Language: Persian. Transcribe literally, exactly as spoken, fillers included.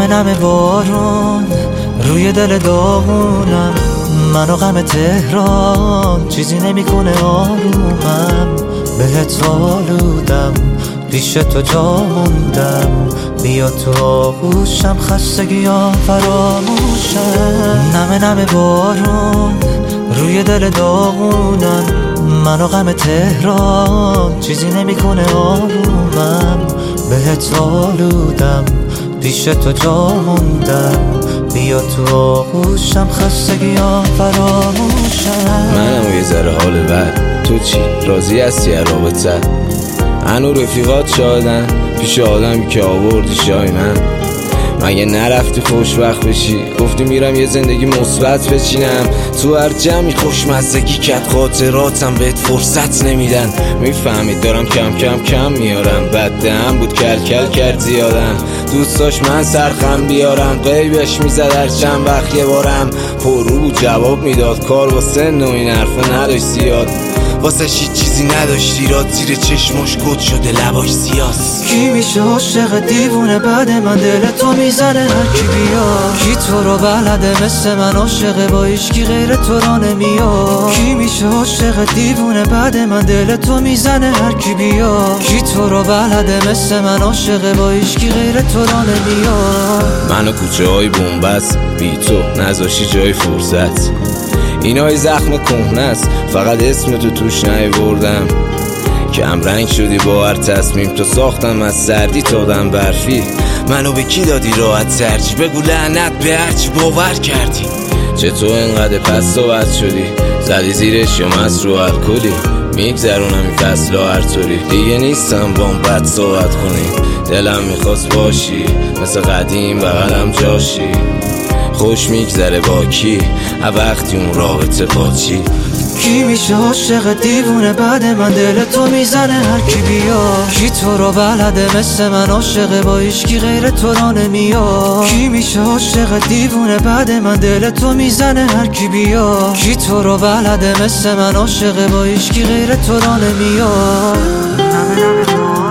نمه نمه بارون روی دل داغونم، منو غم تهران چیزی نمیکنه آرومم. بهت آلودم پیش تو جا موندم، بیا تو آغوشم خستگی ها فراموشم. نمه نمه بارون روی دل داغونم، منو غم تهران چیزی نمیکنه آرومم. بهت آلودم پیش تو جا موندم، بیا تو آغوشم خستگی ها فراموشم. منم یه ذره حال بد، تو چی؟ راضی هستی از رابطه؟ هنو رفیقات شادن پیش آدمی که آوردی شای من. مگه نرفتی خوشبخت بشی؟ گفتی میرم یه زندگی مثبت بچینم. تو هر جمعی خوشمزگی کت خاطراتم بهت فرصت نمیدن. میفهمید دارم کم کم کم میارم، بدم بود کل کل کرد زیادم. دوست داشت من سرخم بیارم، قیبش میزد هر چند وقت یه بارم. پررو بود جواب میداد، کار با سن و این حرفا نداشت زیاد. واسه هیچ چیزی نداشتی راد، زیر چشماش کد شده لباش سیاس. کی میشه عاشق دیوونه بعد من دل تو میزنه هر کی بیاد؟ کی تو رو بلده مثل من عاشق با هیچکی غیر تو را نمیاد؟ کی میشه عاشق دیوونه بعد من دل تو میزنه هر کی بیاد؟ کی تو رو بلده مثل من عاشق با هیچکی غیر تو را نمیاد؟ منو کوچه های بومبست بی تو نذاشی جای فرصت. اینای زخم کهنه است، فقط اسم تو توش نیاوردم. کم رنگ شدی با هر تصمیم، تو ساختم از سردی تا دم برفی. منو به کی دادی راحت ترجی؟ بگو لعنت به هرچی باور کردی. چطور اینقدر پس صحبت شدی؟ زدی زیرش یا مست رو الکلی؟ میگذرونم این فصل هر طوری، دیگه نیستم با اون بد صحبت کنی. دلم میخواست باشی مثل قدیم بغلم جاشی. خوش میگذره با کی هر وقتی اون رابطه پاچی. کی میشه عاشق دیوونه بعد من دل تو میزنه هر کی بیاد؟ کی تو رو بلده مثل من عاشق با هیچکی غیر تو را نمیاد؟ کی میشه عاشق دیوونه بعد من دل تو میزنه هر کی بیاد؟ کی تو رو بلده مثل من عاشق با هیچکی غیر تو را نمیاد؟